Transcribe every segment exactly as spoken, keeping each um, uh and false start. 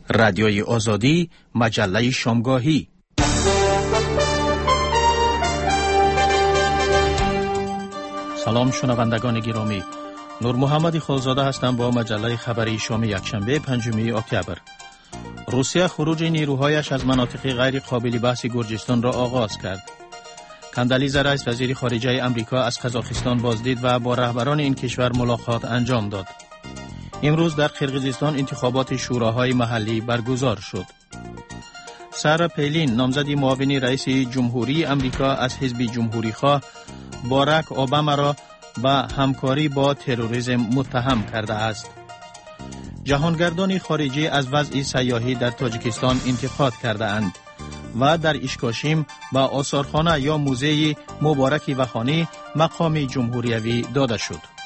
رادیوی آزادی، مجله شامگاهی. سلام شنوندگان گرامی، نور محمد خالزاده هستم با مجله خبری شام یکشنبه پنجم اکتبر. روسیه خروج نیروهایش از مناطق غیر قابل بحث گرجستان را آغاز کرد. کندالیزا رئیس وزیر خارجه آمریکا از قزاقستان بازدید و با رهبران این کشور ملاقات انجام داد. امروز در قرقیزستان انتخابات شوراهای محلی برگزار شد. سارا پالین نامزد معاون رئیس جمهوری آمریکا از حزب جمهوری خواه باراک اوباما را به همکاری با تروریسم متهم کرده است. جهانگردان خارجی از وضع سیاحی در تاجیکستان انتقاد کرده اند و در اشکاشیم به آثارخانه یا موزه مبارک وخانی مقام جمهوریوی داده شد.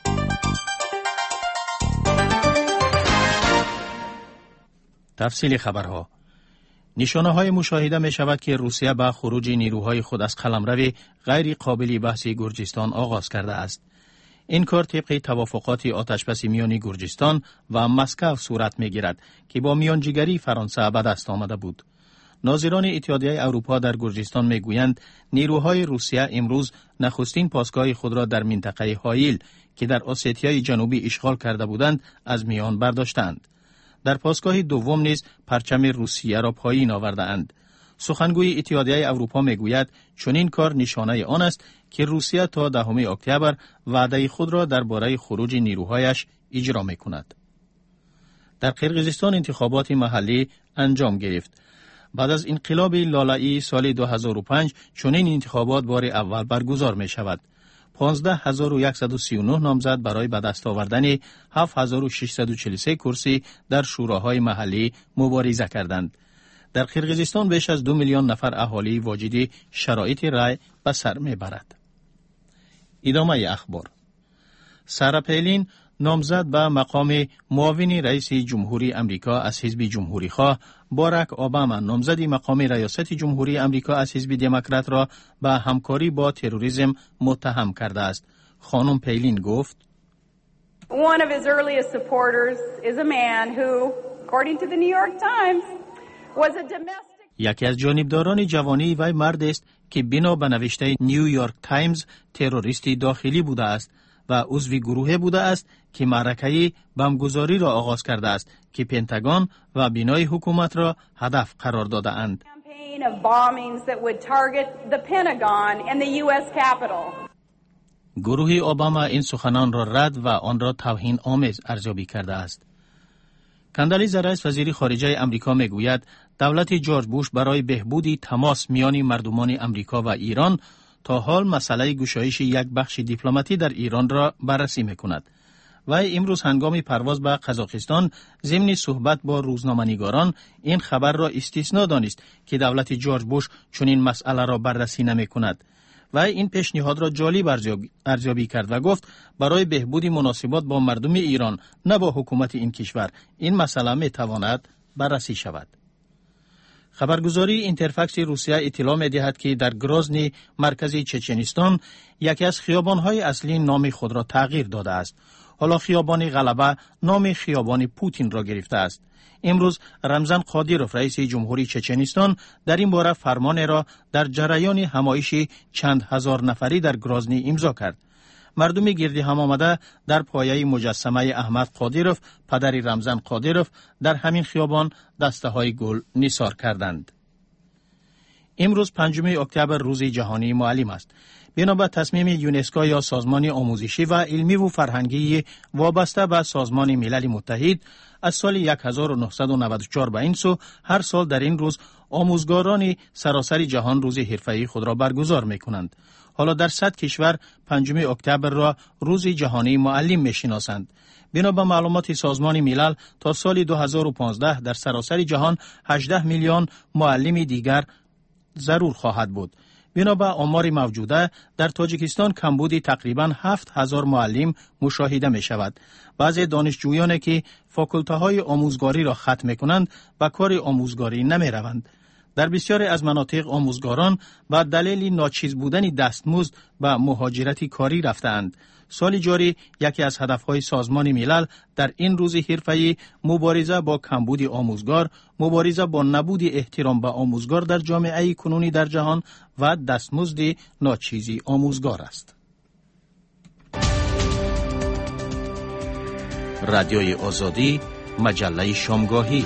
تفصیل خبرها. نشانه های مشاهده می شود که روسیه با خروج نیروهای خود از قلمرو غیر قابل بحث گرجستان آغاز کرده است. این کار طبق توافقات آتشبس میان گرجستان و مسکو صورت می گیرد که با میانجیگری فرانسه به دست آمده بود. ناظران اتحادیه اروپا در گرجستان می گویند نیروهای روسیه امروز نخستین پاسگاه خود را در منطقه هایل که در اوستیای جنوبی اشغال کرده بودند از میان برداشتند. در پاسگاه دوم نیز پرچم روسیه را پایین آورده اند. سخنگوی اتحادیه اروپا می گوید چنین کار نشانه آن است که روسیه تا دهم اکتبر وعده خود را درباره خروج نیروهایش اجرا می کند. در قرقیزستان انتخابات محلی انجام گرفت. بعد از انقلاب لالایی سال دو هزار و پنج چنین انتخابات بار اول برگزار می شود. پانزده هزار و صد و سی و نه نامزد برای به دست آوردن هفت هزار و ششصد و چهل و سه کرسی در شوراهای محلی مبارزه کردند. در قرقیزستان بیش از دو میلیون نفر اهالی واجد شرایط رای به سر میبرد. ادامه اخبار. سارا پالین نامزد به مقام معاون رئیس جمهوری آمریکا از حزب جمهوری خواه باراک اوباما نامزد مقام ریاست جمهوری آمریکا از حزب دموکرات را به همکاری با تروریسم متهم کرده است. خانم پالین گفت: One of his earliest supporters is a man who, according to the New York Times, was a domestic. یکی از جانبداران جوانی وی مرد است که بنا به نوشته نیویورک تایمز تروریستی داخلی بوده است و عضو گروه بوده است که معرکه بمبگذاری را آغاز کرده است که پنتاگون و بنای حکومت را هدف قرار داده اند. گروه اوباما این سخنان را رد و آن را توهین آمیز ارزیابی کرده است. کندالیزا رئیس وزیر خارجه آمریکا میگوید دولت جورج بوش برای بهبود تماس میان مردمان آمریکا و ایران تا حال مسئله گشایش یک بخش دیپلماتی در ایران را بررسی میکند. و امروز هنگام پرواز به قزاقستان ضمن صحبت با روزنامه‌نگاران این خبر را استثنا دانست که دولت جورج بوش چنین مسئله را بررسی نمیکند و این پیشنهاد را جالب ارزیابی کرد و گفت برای بهبود مناسبات با مردم ایران نه با حکومت این کشور این مسئله میتواند بررسی شود. خبرگزاری اینترفکس روسیه اطلاع می‌دهد که در گروزنی مرکزی چچنستان یکی از خیابان‌های اصلی نام خود را تغییر داده است. حالا خیابان غلبه نام خیابان پوتین را گرفته است. امروز رمزان قادیروف رئیس جمهوری چچنستان در این باره فرمان را در جریان همایش چند هزار نفری در گروزنی امضا کرد. مردم گردی هم آمده در پایه مجسمه احمد قادیروف پدر رمزان قادیروف در همین خیابان دسته های گل نثار کردند. امروز پنجم اکتبر روز جهانی معلم است. بنا به تصمیم یونسکو یا سازمان آموزشی و علمی و فرهنگی وابسته به سازمان ملل متحد از سال هزار و نهصد و نود و چهار به این سو هر سال در این روز آموزگاران سراسر جهان روز حرفه‌ای خود را برگزار می‌کنند. حالا در صد کشور پنجم اکتبر را روز جهانی معلم می‌شناسند. بنا به معلومات سازمان ملل تا سال دو هزار و پانزده در سراسر جهان هجده میلیون معلم دیگر ضرور خواهد بود. بنا به آمار موجوده در تاجیکستان کمبودی تقریباً هفت هزار معلم مشاهده می شود. بعضی دانشجویانی که فاکولته های آموزگاری را ختم می کنند به کار آموزگاری نمی روند. در بسیاری از مناطق آموزگاران به دلیل ناچیز بودن دستمزد به مهاجرت کاری رفتند. سال جاری یکی از هدفهای سازمان ملل در این روز حرفه‌ای مبارزه با کمبود آموزگار، مبارزه با نبود احترام به آموزگار در جامعه کنونی در جهان و دستمزد ناچیزی آموزگار است. رادیوی آزادی، مجله شامگاهی.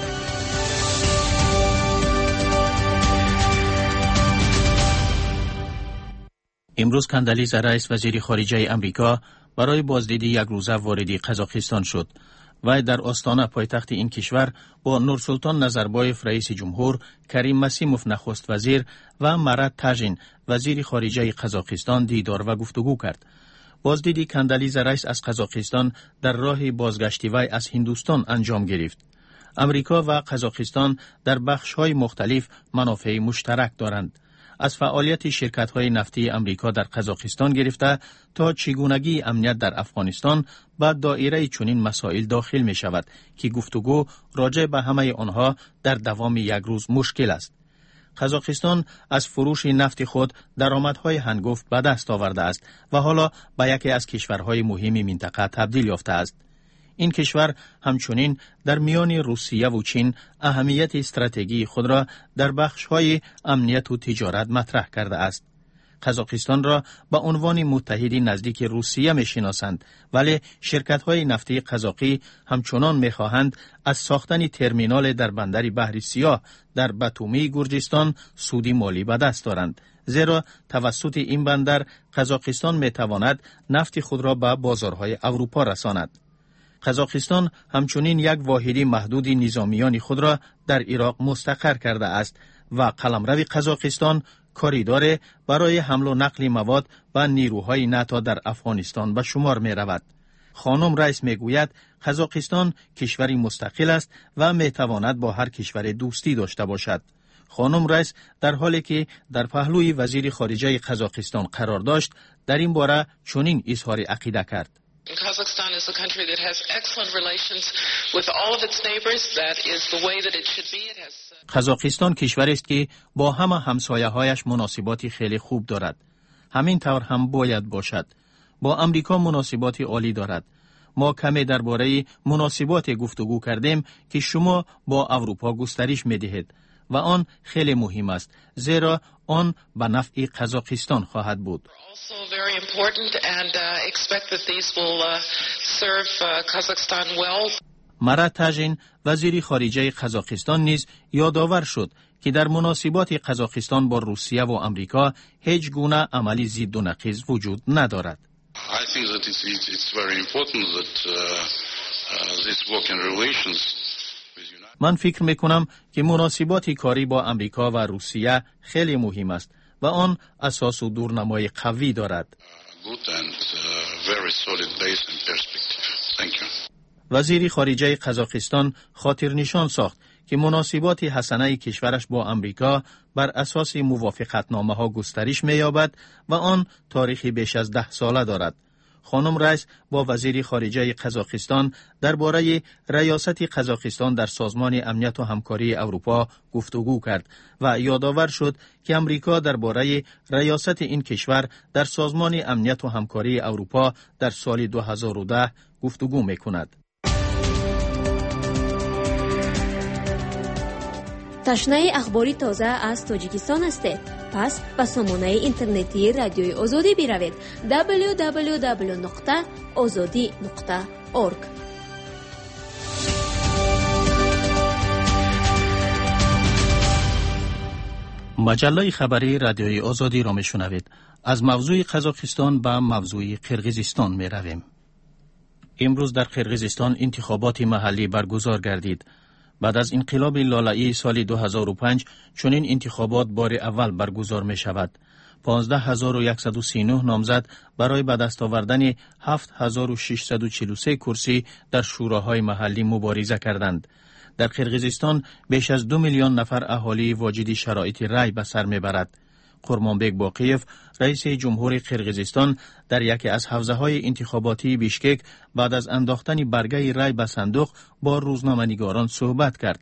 امروز کندالیزا رئیس وزیر خارجه امریکا برای بازدید یک روزه وارد قزاقستان شد و در آستانه پایتخت این کشور با نورسلطان نظربایف رئیس جمهور، کریم مسیموف نخست وزیر و مرات تاژین وزیر خارجه قزاقستان دیدار و گفتگو کرد. بازدید کندالیزا رئیس از قزاقستان در راه بازگشت وی از هندوستان انجام گرفت. امریکا و قزاقستان در بخش‌های مختلف منافع مشترک دارند. از فعالیت شرکت‌های نفتی امریکا در قزاقستان گرفته تا چگونگی امنیت در افغانستان به دایره چنین مسائل داخل می شود که گفتگو راجع به همه آنها در دوام یک روز مشکل است. قزاقستان از فروش نفت خود درآمدهای هنگفت به دست آورده است و حالا به یکی از کشورهای مهم منطقه تبدیل یافته است. این کشور همچنین در میان روسیه و چین اهمیت استراتژی خود را در بخش‌های امنیت و تجارت مطرح کرده است. قزاقستان را به عنوان متحد نزدیک روسیه می‌شناسند، ولی شرکت‌های نفتی قزاقی همچنان می‌خواهند از ساختن ترمینال در بندر بحر سیاه در باتومی گرجستان سودی مالی به دست دارند، زیرا توسط این بندر قزاقستان می‌تواند نفت خود را به بازارهای اروپا رساند. قزاقستان همچنین یک واحد محدود نظامیان خود را در عراق مستقر کرده است و قلمرو قزاقستان کاریدور برای حمل و نقل مواد و نیروهای ناتو در افغانستان به شمار می رود. خانم رئیس می گوید قزاقستان کشوری مستقل است و می تواند با هر کشور دوستی داشته باشد. خانم رئیس در حالی که در پهلوی وزیر خارجه قزاقستان قرار داشت، در این باره چنین اظهار عقیده کرد. Kazakhstan is a country that has excellent relations with all of its neighbors. That is the way that it should be. It has قزاقستان کشوری است که با همه همسایه‌هایش مناسباتی خیلی خوب دارد. همین طور هم باید باشد. با امریکا مناسباتی عالی دارد. ما کمی درباره مناسبات گفتگو کردیم که شما با اروپا گسترش می‌دهید و آن خیلی مهم است، زیرا آن به نفع قزاقستان خواهد بود. مرات تاژین وزیر خارجه قزاقستان نیز یادآور شد که در مناسبات قزاقستان با روسیه و امریکا هیچ گونه عملی ضد و نقیض وجود ندارد. I think that it's, it's, it's very important that uh, uh, this working relations من فکر میکنم که مناسبات کاری با امریکا و روسیه خیلی مهم است و آن اساس و دورنمای قوی دارد. وزیر خارجه قزاقستان خاطر نشان ساخت که مناسبات حسنه کشورش با امریکا بر اساس موافقتنامه ها گسترش می‌یابد و آن تاریخی بیش از ده ساله دارد. خانم رئیس با وزیر خارجه قزاقستان درباره ریاست قزاقستان در سازمان امنیت و همکاری اروپا گفتگو کرد و یادآور شد که امریکا درباره ریاست این کشور در سازمان امنیت و همکاری اروپا در سال دو هزار و ده گفتگو می‌کند. تشنه اخباری تازه از تاجیکستان هستید؟ پس به سامانه اینترنتی رادیوی آزادی بروید دبلیو دبلیو دبلیو دات آزادی دات اورگ. مجله خبری رادیوی آزادی را میشنوید. از موضوع قزاقستان به موضوع قرقیزستان می رویم. امروز در قرقیزستان انتخابات محلی برگزار گردید. بعد از انقلاب لالایی سال دو هزار و پنج چنین انتخابات بار اول برگزار می شود. پانزده هزار و صد و سی و نه نامزد برای به دست آوردن هفت هزار و ششصد و چهل و سه کرسی در شوراهای محلی مبارزه کردند. در قرقیزستان بیش از دو میلیون نفر اهالی واجد شرایط رای به سر میبرد. قرمانبک باقیف رئیس جمهور قرقیزستان در یکی از حوزه‌های انتخاباتی بیشکک بعد از انداختن برگه رای به صندوق با روزنامه‌نگاران صحبت کرد.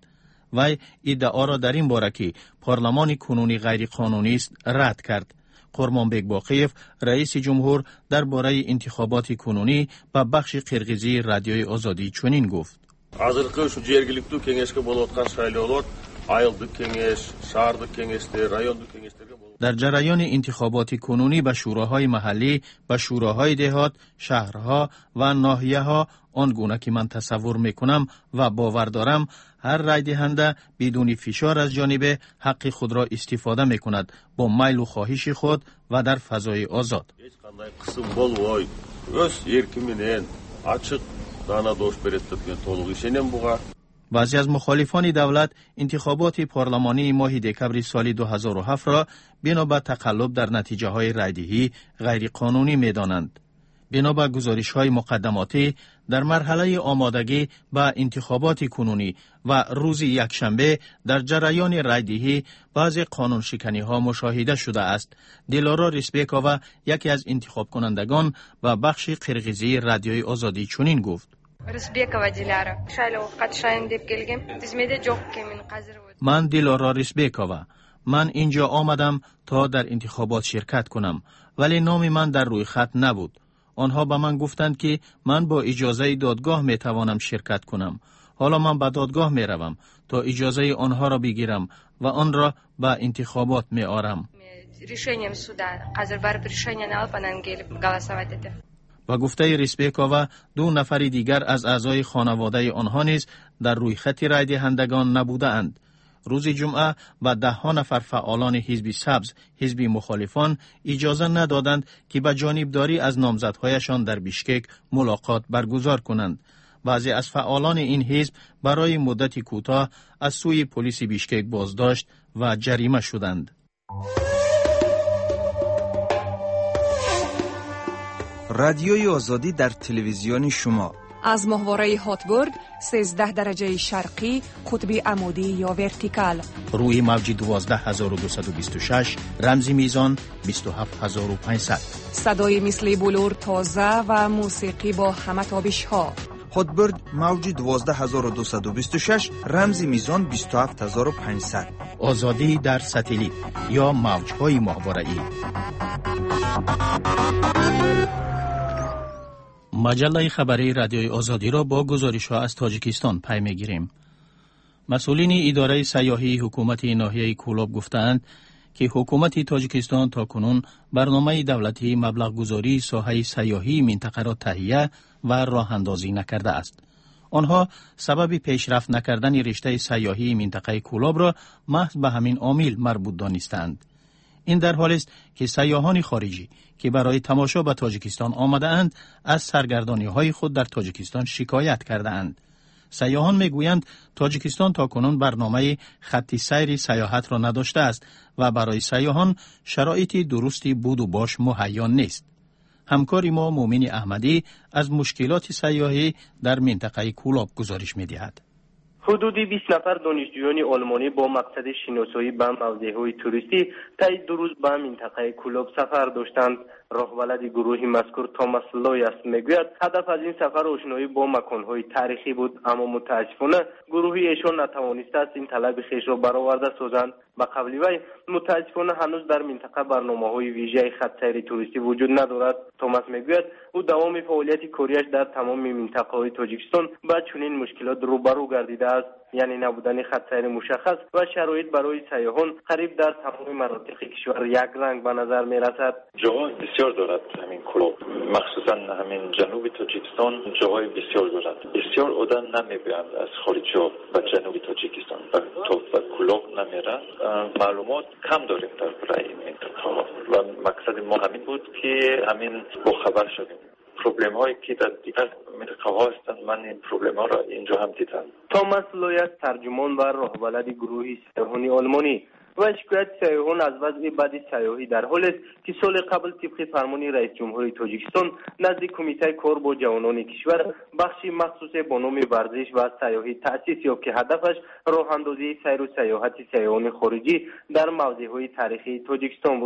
وی ادعا را در این باره که پارلمان کنونی غیر قانونی است رد کرد. قرمانبک باقیف رئیس جمهور درباره انتخابات کنونی به بخش قرغیزی رادیوی آزادی چنین گفت: Азыркы ушу жергиликтүү кеңешке болуп аткан шайлоолор айылдык кеңеш, шаардык кеңештер, райондук кеңештерге болуп. در جریان انتخابات کنونی به شوراهای محلی، به شوراهای دهات، شهرها و ناحیه‌ها آنگونه که من تصور میکنم و باور دارم هر رای دهنده بدون فشار از جانب حق خود را استفاده میکند با میل و خواهش خود و در فضای آزاد. Hech qanday qism bolboy, o'z erki menен ачык dana dosh beradi degan to'liq ishonam buga. بعضی از مخالفان دولت انتخابات پارلمانی ماه دکبر سال دو هزار و هفت را بنا به تقلب در نتیجه های رایدهی غیر قانونی می دانند. بنا به گزارش های مقدماتی در مرحله آمادگی به انتخابات کنونی و روز یکشنبه در جریان رایدهی بعضی قانون شکنی ها مشاهده شده است. دیلارا ریسبیکووا یکی از انتخاب کنندگان و بخش قرغیزی رادیوی آزادی چنین گفت: Rizbekova Dilara. Shaylo qatnashayim deb kelgan. Tizmida yo'q men hozir. من دیلارا ریسبیکووا. من اینجا آمدم تا در انتخابات شرکت کنم ولی نام من در روی خط نبود. آنها به من گفتند که من با اجازه دادگاه می توانم شرکت کنم. حالا من به دادگاه می روم تا اجازه آنها را بگیرم و آن را به انتخابات می آرم. Решением суда. Hozir baribir решениeni olib anan kelib голосовать etdi. و گفته ریسبیکووا دو نفر دیگر از اعضای خانواده آنها نیز در روی خط رای دهندگان نبوده اند. روز جمعه به ده ها نفر فعالان حزب سبز، حزب مخالفان اجازه ندادند که به جانبداری از نامزدهایشان در بیشکک ملاقات برگزار کنند. بعضی از فعالان این حزب برای مدت کوتاه از سوی پلیس بیشکک بازداشت و جریمه شدند. رادیوی آزادی در تلویزیون شما از ماهواره هاتبورد سیزده درجه شرقی قطب عمودی یا ورتیکال روی موج دوازده هزار و دویست و بیست و شش رمز میزان بیست و هفت هزار و پانصد صدای مثل بلور تازه و موسیقی با همه تابش ها. هاتبورد موج دوازده هزار و دویست و بیست و شش رمز میزان بیست و هفت هزار و پانصد. آزادی در ستلیت یا موج‌های ماهواره‌ای. مجله خبری رادیوی آزادی را با گزارش‌ها از تاجیکستان پی می‌گیریم. مسئولین اداره سیاحی حکومت ناحیه کولاب گفتند که حکومت تاجیکستان تاکنون برنامه دولتی مبلغ گذاری ساحه سیاحی منطقه را تهیه و راه اندازی نکرده است. آنها سبب پیشرفت نکردن رشته سیاحی منطقه کولاب را محض به همین عامل مربوط دانستند. این در حالی است که سیاحان خارجی که برای تماشا به تاجیکستان آمده اند از سرگردانی های خود در تاجیکستان شکایت کرده اند. سیاحان میگویند تاجیکستان تاکنون برنامه خط سیر سیاحت را نداشته است و برای سیاحان شرایط درستی بود و باش مهیا نیست. همکار ما مومن احمدی از مشکلات سیاحی در منطقه کولاب گزارش می‌دهد. حدود بیست نفر دانشجویان آلمانی با مقصد شناسایی به موضع‌های توریستی طی دو روز به منطقه کولاب سفر داشتند. راهبلد گروه مذکور توماس لویاس میگوید هدف از این سفر آشنایی با مکان‌های تاریخی بود، اما متاسفانه گروه ایشان نتوانسته است این طلب خویش را برآورده سازند. به قول وی متاسفانه هنوز در منطقه برنامه‌های ویژه خط سیر توریستی وجود ندارد. توماس میگوید او دوام فعالیت کاریش در تمام منطقه‌های تاجیکستان با چنین مشکلات روبرو گردیده است، یعنی نبودن خط سیر مشخص و شرایط برای سیاحان قریب در تمام مناطق کشور یک رنگ به نظر می‌رسد. جاهای بسیار دارد همین کلوب، مخصوصا همین جنوب تاجیکستان جاهای بسیار دارد. بسیار آدم نمی‌بیند از خارج‌ها و جنوب تاجیکستان و تا کلوب نمیرند. معلومات کم داریم درباره این منطقه و مقصد ما همین بود که همین با خبر شدیم. پروبلم هایی که در دیگر منطقه ها هستند، من این پروبلم ها را اینجا هم دیدم. توماس لویاس ترجمان و راهبلد گروه سیاحانی آلمانی و شکایت سیاحان از وضع بد سیاحی در حال است که سال قبل طبق فرمان رئیس جمهور تاجیکستان نزد کمیته کار با جوانان کشور بخشی مخصوص با نام ورزش و سیاحی تأسیس یافت که هدفش راه اندازی سیر و سیاحت سیاحان خارجی در موضع‌های تاریخی تاجیکستان بود.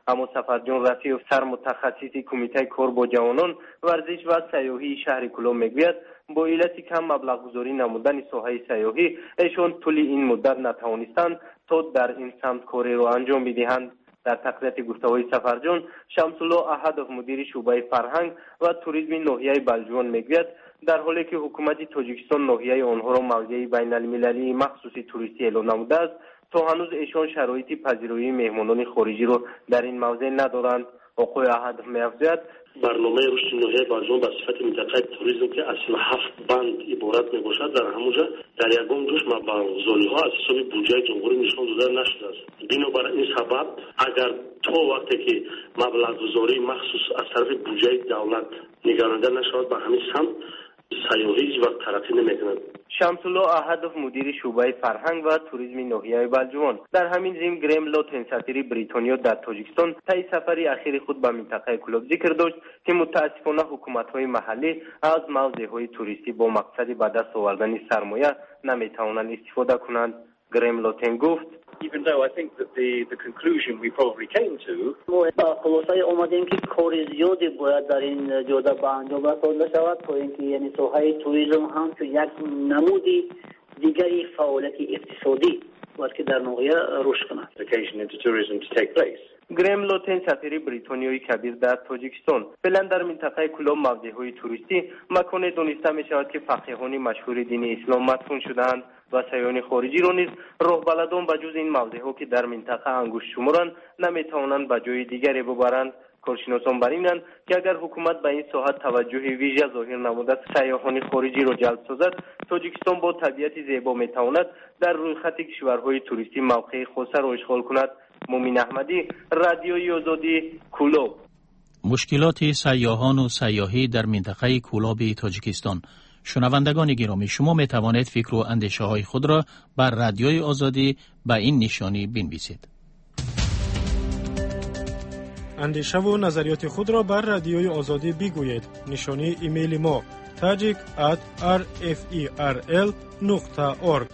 اما سفرجان رفیع سرمتخصص کمیته کار با جوانان ورزش و سیاحی شهر کلوب میگوید با علت کم مبلغ گذاری نمودن ساحه سیاحی ایشان طول این مدت نتوانستند تا در این سمت کاری را انجام بدهند. در تقریات گفته‌های سفرجان، شمس‌الله احدов مدیر شعبه فرهنگ و توریسم ناحیه بلجوان میگوید در حالی که حکومت تاجیکستان ناحیه آنها را موضع بین المللی مخصوص توریستی اعلام نموده است، تا هنوز ایشان شرایط پذیرایی مهمانان خارجی را در این موضع ندارند. آقای احدов می‌افزاید برنامه رشد ناحیه بلجوان به صفت منطقه توریسم که اصل هفت بند عبارت میباشد در همونجا در یگان جوش مبلغ‌گذاری ها از حساب بودجه جمهوری نشان داده نشده است. بنابر این سبب اگر تا وقتی که مبلغ‌گذاری مخصوص از طرف بودجه دولت نگرانده نشود به همین سمت سیاحی و ترقی نمی‌کند. شمس‌الله احدов مدیر شعبه فرهنگ و توریسم ناحیه بلجوان در همین ضمن گریم لوتن سفیر بریتانیا در تاجیکستان طی سفر اخیر خود به منطقه کلوب ذکر داشت که متاسفانه حکومت‌های محلی از موضع‌های توریستی با مقصد به دست آوردن سرمایه نمی‌توانند استفاده کنند. گریم لوتن گفت Even though I think that the the conclusion we probably came to ما خلاصه اومدیم که کار زیادی باید در این جاده به انجام رسانده شود تا اینکه یعنی ساحه توریسم هم که یک نمودی دیگری فعالیت اقتصادی باید که در ناحیه رشد کند. into tourism to take place. گریم لوتن سفیر بریتانیایی کبیر در تاجیکستان فعلا در منطقه کلوب موضع‌های توریستی مکان دانسته می‌شود که فقیهان مشهور دین اسلام مدفون شده‌اند و سیاحان خارجی را نیز راهبلدان به جز این موضع‌ها که در منطقه انگشت شمارند نمی‌توانند به جای دیگری ببرند. کارشناسان بر اینند که اگر حکومت به این ساحت توجه ویژه ظاهر نموده سیاحان خارجی را جلب سازد، تاجیکستان با طبیعت زیبا می‌تواند در رویخط کشورهای توریستی موقع خاص را اشغال کند. مومین احمدی، رادیوی آزادی، کلوب. مشکلات سیاحان و سیاحی در منطقه کلوب تاجیکستان. شنوندگان گرامی، شما می توانید فکر و اندیشه های خود را بر رادیوی آزادی به این نشانی بنویسید. اندیشه و نظریات خود را بر رادیوی آزادی بگویید. نشانی ایمیل ما tajik at r f e r l نقطه org.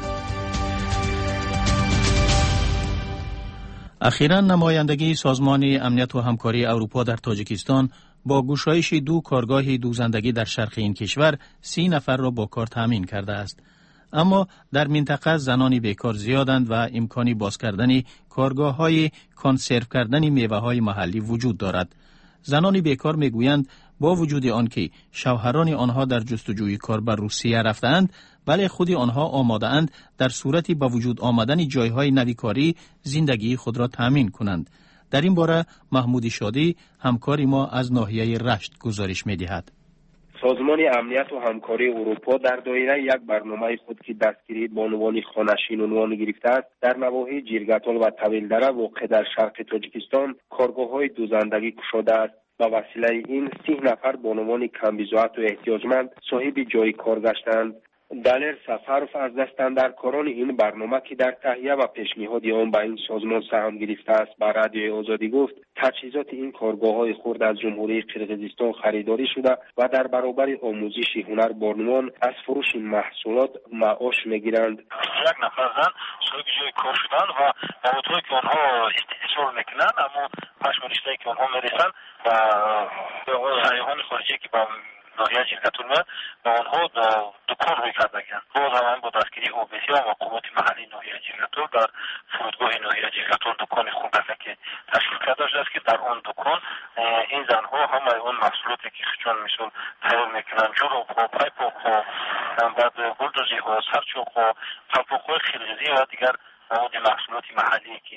اخیراً نمایندگی سازمان امنیت و همکاری اروپا در تاجیکستان با گشایش دو کارگاه دوزندگی در شرق این کشور سی نفر را با کار تامین کرده است. اما در منطقه زنانی بیکار زیادند و امکانی باز کردن کارگاه های کانسرو کردن میوه های محلی وجود دارد. زنانی بیکار میگویند با وجود آنکه شوهران آنها در جستجوی کار بر روسیه رفتند، ولی خود آنها آماده اند در صورتی با وجود آمدن جایهای نوی کاری زندگی خود را تامین کنند. در این باره محمود شادی همکاری ما از ناحیه رشت گزارش می‌دهد. سازمان امنیت و همکاری اروپا در دایره یک برنامه خود که دستگیری بانوان خانشین عنوان گرفته است، در نواحی جیرگتال و طویلدره واقع در شرق تاجیکستان کارگاه‌های دوزندگی گشوده است. با وسیله این سی نفر بانوان کمبیزوات و احتیاجمند صاحب جای کار گشتند. دلیر سفرف از دستاندرکاران این برنامه که در تهیه و پیشنهاد آن به این سازمان سهم گرفته است به رادیوی آزادی گفت تجهیزات این کارگاه‌های خرد از جمهوری قرقیزستان خریداری شده و در برابر آموزش هنر بانوان از فروش محصولات معاش میگیرند. یک نفر زن صاحب جای کار شدن و موضوعی که آنها استثمار میکنند، اما مشغولیش‌هایی که آنها میرسن و سیاحان خارجی که با ناحیه جیرگتال میاد با آنها دکان روی کردن. باز هم با دستگیری اوبسیا و قوات محلی ناحیه جیرگتال در فرودگاه ناحیه جیرگتال دکان خود است که تشکیل کرده شده است که در آن دکان این زنها همه اون محصولاتی که چون مثل تیار میکنن، جوراب ها، پایپاک ها، بعد بولدوزی ها، سرچوب ها، پایپاک های خلزی و دیگر مواد محصولات محلی که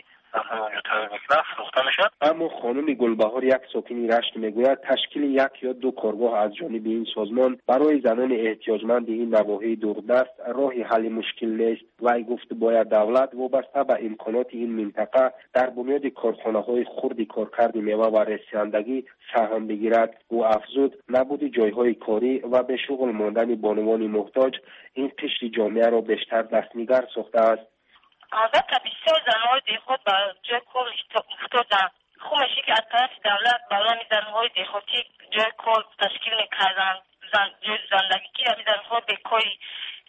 اما خانم گلبهار یک ساکن رشت میگوید تشکیل یک یا دو کارگاه از جانب این سازمان برای زنان احتیاجمند این نواحی دوردست راه حل مشکل نیست. وی گفت باید دولت وابسته به امکانات این منطقه در بنیاد کارخانه‌های خرد کارکرد میوه و رساندگی سهم بگیرد. او افزود نبود جایهای کاری و به شغل ماندن بانوان محتاج این قشر جامعه را بیشتر دستنگر ساخته است. البته بسیار زنهای دیخوت به جای کار افتادن. خوب میشه که از طرف دولت برای زنهای دیخوتی جای کار تشکیل میکردن. زن، زندگی که همی زنهای بکاری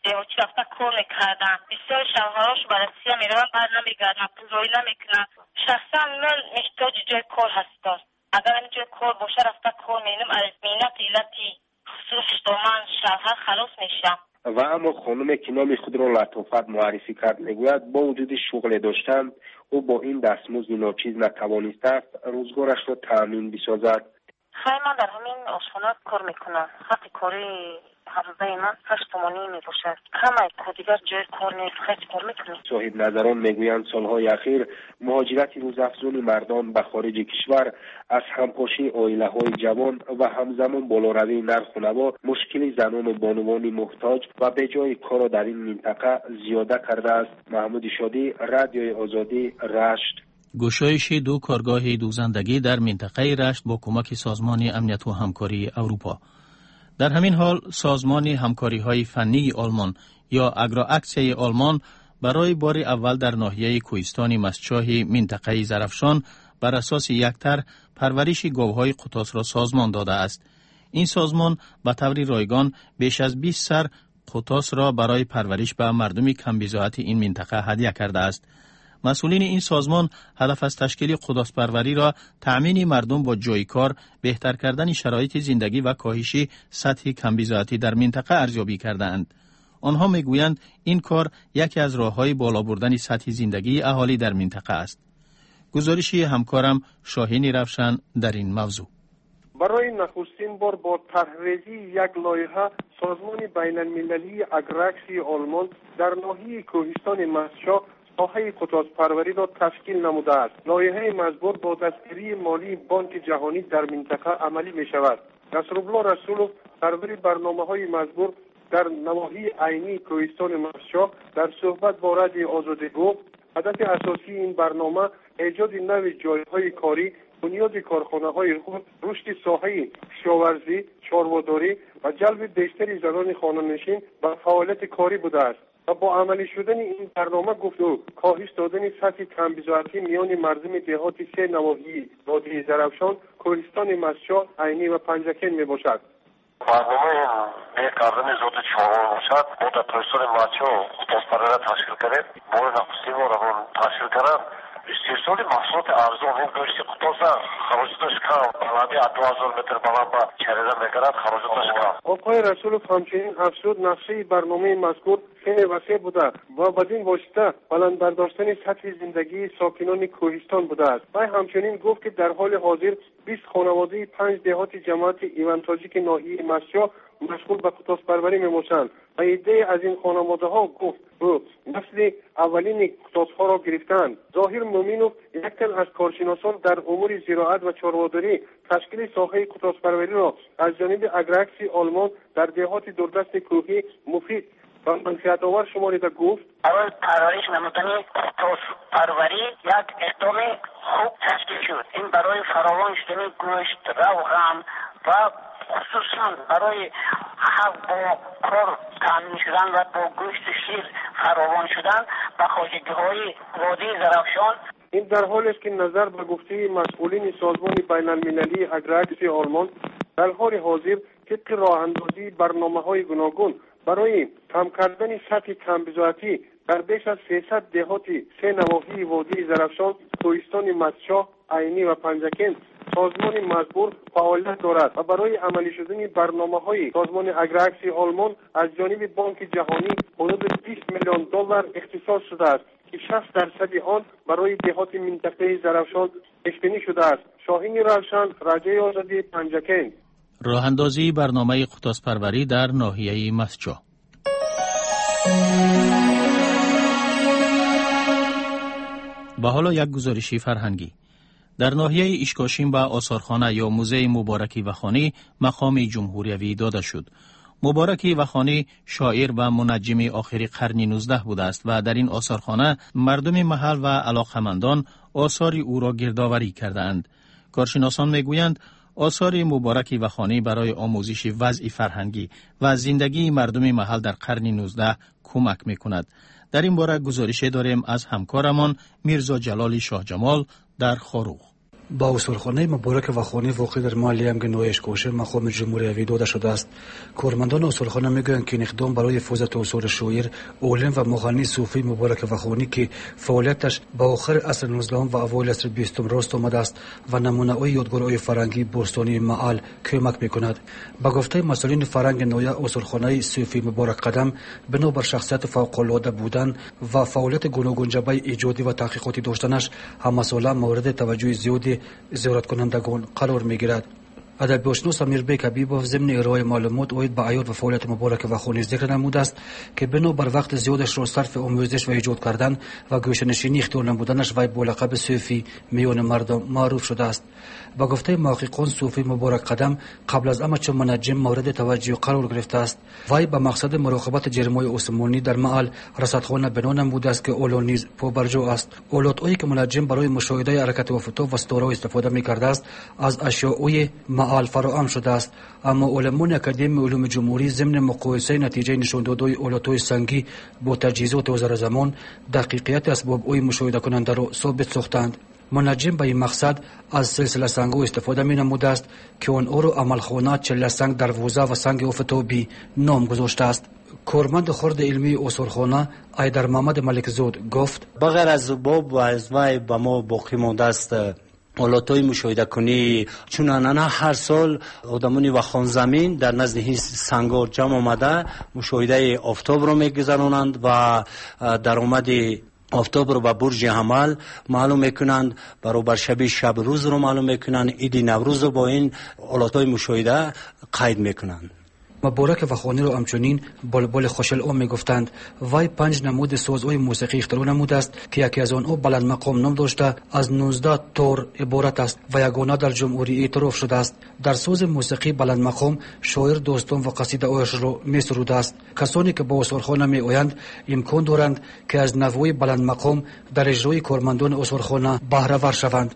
دهاتی رفته کار میکردن. بسیار شوهراش به روسیه میروند بر نمیگردن، پولداری نمیکنن. شخصا من محتاج جای کار هستم. اگر این جای کار باشه رفته کار میکنم، از مینت علتی خصوص من شوهر خلاص میشم. و اما خانم که نام خود را لطافت معرفی کرد میگوید با وجود شغل داشتن او با این دستمزد ناچیز نتوانسته است روزگارش را تأمین بسازد. خیلی من در همین آشخانه کار میکنم. خط کاری هر روزه من هشت تومانی میباشد. کمه که دیگر جای کار نیست، خیلی کار میکنم. صاحب نظران میگویند سالهای اخیر مهاجرت روزافزون مردان به خارج کشور از همپاشی عائله های جوان و همزمان بالاروی نرخ و نوا مشکل زنان و بانوان محتاج و به جای کار در این منطقه زیاده کرده است. محمود شادی، رادیوی آزادی، رشت. گشایش دو کارگاه دوزندگی در منطقه رشت با کمک سازمان امنیت و همکاری اروپا. در همین حال سازمان همکاری‌های فنی آلمان یا اگرواکسیای آلمان برای بار اول در ناحیه کوهستان مسچاه منطقه زرافشان بر اساس یکتر پرورش گاوهای قطاس را سازمان داده است. این سازمان به طور رایگان بیش از بیست سر قطاس را برای پرورش به مردم کم‌بضاعت این منطقه هدیه کرده است. مسئولین این سازمان هدف از تشکیل قطاس پروری را تأمین مردم با جای کار، بهتر کردن شرایط زندگی و کاهش سطح کم‌بضاعتی در منطقه ارزیابی کرده‌اند. آنها میگویند این کار یکی از راه‌های بالا بردن سطح زندگی اهالی در منطقه است. گزارشی همکارم شاهین روشن در این موضوع. برای نخستین بار با طرح‌ریزی یک لایحه سازمان بین‌المللی اگرواکسی آلمان در ناحیه کوهستان مسچاه ساحه قطاس پروری را تشکیل نموده است. لایحه مزبور با دستگیری مالی بانک جهانی در منطقه عملی می شود. نصرالله رسولوف سرور برنامه‌های مزبور در نواحی عینی کوهستان مسچاه در صحبت با رادیو آزادی گفت هدف اساسی این برنامه ایجاد نوع جایهای کاری، بنیاد کارخانه‌های خود، رشد ساحه کشاورزی، چارواداری و جلب بیشتر زنان خانه‌نشین به فعالیت کاری بوده است. و با عملی شدن این برنامه گفت او کاهش دادن سطح کم‌بضاعتی میان مردم دهاتی سه نواحی وادی زرافشان، کوهستان مسچاه، عینی و پنجکن می باشد. برنامه یک کردن زود چهارم باشد. ما در کوهستان مسچاه قطاس پروری را تشکیل کردیم. ما نخستین بار تشکیل کردیم. استحصال محصولات ارزان این گوشت قطاس خراجاتش کم. بلندی دو هزار متر بلند به چریده میکرد، خراجاتش کم. آقای رسولوف همچنین افزود نقشه برنامه مذکور خیلی وسیع بوده و بدین واسطه بلند برداشتن سطح زندگی ساکنان کوهستان بوده است. و همچنین گفت که در حال حاضر بیست خانواده پنج دهات جماعت ایوانتاجیک ناحیه مسچاه مشغول به قطاس پروری میباشند و ایده از این خانواده ها گفت او نسل اولین قطاس ها را گرفتند. ظاهر مومینوف یک تن از کارشناسان در امور زراعت و چارواداری تشکیل ساحه قطاس پروری را از جانب اگرواکسی آلمان در دهات دوردست کوهی مفید و منفعت آور شمارده گفت برای پرورش نمودن قطاس پروری یک اقدام خوب تشکیل شد. این برای فراوان شدن گوشت، روغن و خصوصا برای با کار تامین شدن و با گوشت شیر فراوان شدن به خواجگی‌های وادی زرافشان. این در حالی است که نظر به گفته مسئولین سازمان بین‌المللی اگرواکسی آلمان در حال حاضر طبق راه‌اندازی برنامه‌های گوناگون برای کم کردن سطح کم‌بضاعتی در بیش از سیصد دهاتی سه نواحی وادی زرافشان، کوهستان مسچاه، عینی و پنجکن سازمان مزبور فعالیت دارد و برای عملی شدن برنامه‌های سازمان اگرواکسی آلمان از جانب بانک جهانی حدود بیست میلیون دلار اختصاص شده است که شصت درصد آن برای دهات منطقه زرافشان پیش‌بینی شده است. شاهین روشن، رادیوی آزادی، پنجکن. راه‌اندازی برنامه قطاس پروری در ناحیه مسچاه. و حالا یک گزارشی فرهنگی. در ناحیه اشکاشین به آثارخانه یا موزه مبارکی وخانی مقام جمهوریوی داده شد. مبارکی وخانی شاعر و منجم آخر قرن نوزدهم بوده است و در این آثارخانه مردم محل و علاقمندان آثار او را گردآوری کردند. کارشناسان میگویند آثار مبارکی وخانی برای آموزش وضع فرهنگی و زندگی مردم محل در قرن نوزدهم کمک میکند. در این باره گزارش داریم از همکارمان میرزا جلال شاه جمال در خاروغ. با اصولخانه مبارک وخانی واقع در محل امگ نویش کوشه مقام جمهوری داده شده است. کارمندان اصولخانه میگویند که این اقدام برای حفظ اصول شاعر، عالم و مغنی صوفی مبارک وخانی که فعالیتش با آخر عصر نوزدهم و اوایل عصر بیستم راست آمده است و نمونه‌های یادگارهای فرهنگی بوستانی محل کمک میکند. با گفته مسئولین فرهنگ نویا، اصولخانه صوفی مبارک قدم بنابر شخصیت فوق‌العاده بودن و فعالیت گوناگون جنبه ایجادی و تحقیقاتی داشتنش همساله مورد توجه زیادی زیارت کنندگان قرار میگیرد. ادبیاتشناس امیربک حبیبوف ضمن ارائه معلومات اوید به حیات و فعالیت مبارک وخانی ذکر نموده است که بنابر وقت زیادش را صرف آموزش و ایجاد کردن و گوشه‌نشینی اختیار نمودنش وی با لقب صوفی میان مردم معروف شده است. با گفته محققان، صوفی مبارک قدم قبل از همه چون منجم مورد توجه قرار گرفته است. وی به مقصد مراقبت جرمای عثمانی در محل رصدخانه بنا نموده است که اولو نیز پابرجا است. اولادهایی که منجم برای مشاهده حرکت و فتو و ستاره استفاده می‌کرده است از اشیاء محل فراهم شده است، اما علمان اکادمی علوم جمهوری ضمن مقایسه نتیجه نشاندادهای اولادهای سنگی با تجهیزات وزیر زمان دقیقیت اسباب‌های مشاهده کننده را ثابت ساختند. منجم به این مقصد از سلسله سنگ‌ها استفاده می‌نموده است که آنها را عملخانه چله سنگ دروازه و سنگ آفتابی نام گذاشته است. کارمند خرد علمی اصولخانه ایدر محمد ملکزاد گفت: بغیر از باب و از وی به ما باقی مانده است حالاتای مشاهده کنی، چون انانا هر سال آدمانی و خان زمین در نزد این سنگار جمع آمده مشاهده آفتاب رو میگذرانند و درآمد آفتاب رو به برج حمل معلوم میکنند، برابر شب شب روز رو معلوم میکنند، عید نوروز رو با این حالاتای مشاهده قید میکنند. مبارک وخانی را همچنین بلبل خوشل او میگفتند. وی پنج نمود سازهای موسیقی اختراع نموده است که یکی از آنها بلند مقام نام داشته از نوزده تور عبارت است و یگانه در جمهوری اعتراف شده است. در ساز موسیقی بلند مقام شاعر داستان و قصیده هایش را میسروده است. کسانی که با اصولخانه میآیند امکان دارند که از نوای بلند مقام در اجرای کارمندان اصولخانه بهره ور شوند.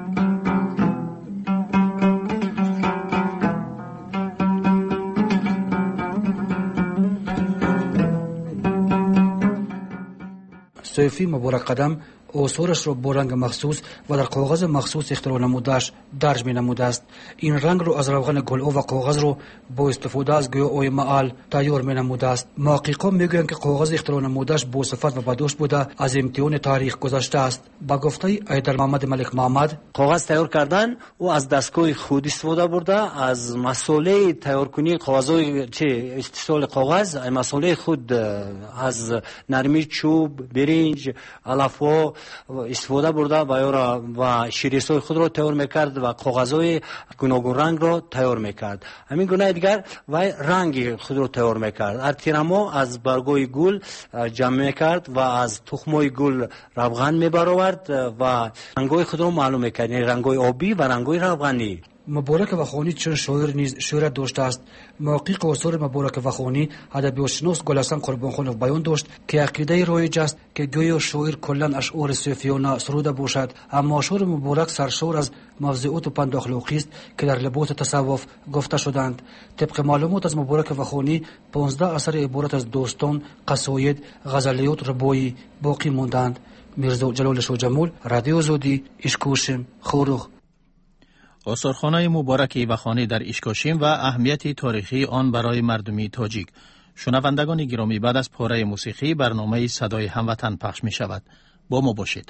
صوفی مبارک قدم آثارش را با رنگ مخصوص و در کاغذ مخصوص اختراع نموده‌اش درج می نموده است. این رنگ را از روغن گل‌ها و کاغذ را با استفاده از گیاهای محل تیار می نموده است. محققان میگویند که کاغذ اختراع نموده‌اش با صفت و بدوش بوده از امتحان تاریخ گذشته است. با گفته ایدر محمد ملک محمد، کاغذ تیار کردن او از دستگاه خود استفاده برده، از مسئله تیار کنی کاغذهای چه استحصال کاغذ مسئله خود از نرمی چوب، برنج، علف‌ها استفاده برده و یا و شیرسای خود را تیار میکرد و کاغذهای گوناگون رنگ را تیار میکرد. همین گونه دیگر و رنگ خود را تیار میکرد. ارتیرما از برگای گل جمع میکرد و از تخمای گل روغن میبرآورد و رنگای خود را معلوم میکرد، یعنی رنگای آبی و رنگای روغنی. مبارک وخانی چون شاعر نیز شهرت داشته است. محقق آثار مبارک وخانی ادبیاتشناس گلحسن قربانخانوف بیان داشت که عقیده رایج است که گویا شاعر کلا اشعار صوفیانه سروده باشد، اما اشعار مبارک سرشار از موضوعات و پند اخلاقی است که در لباس تصوف گفته شدند. طبق معلومات از مبارک وخانی پانزده اثر عبارت از داستان، قصاید، غزلیات ربایی باقی ماندند. میرزا جلال شجمول، رادیو آزادی، اشکوشم، خورخ. آثارخانه مبارک وخانی در اشکاشم و اهمیت تاریخی آن برای مردمی تاجیک. شنوندگان گرامی، بعد از پاره موسیقی برنامه صدای هموطن پخش می شود. با ما باشید.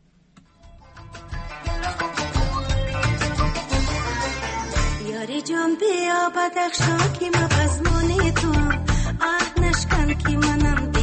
یاری جان بیا بدخشان که مغزمانی تو آه نشکن که منم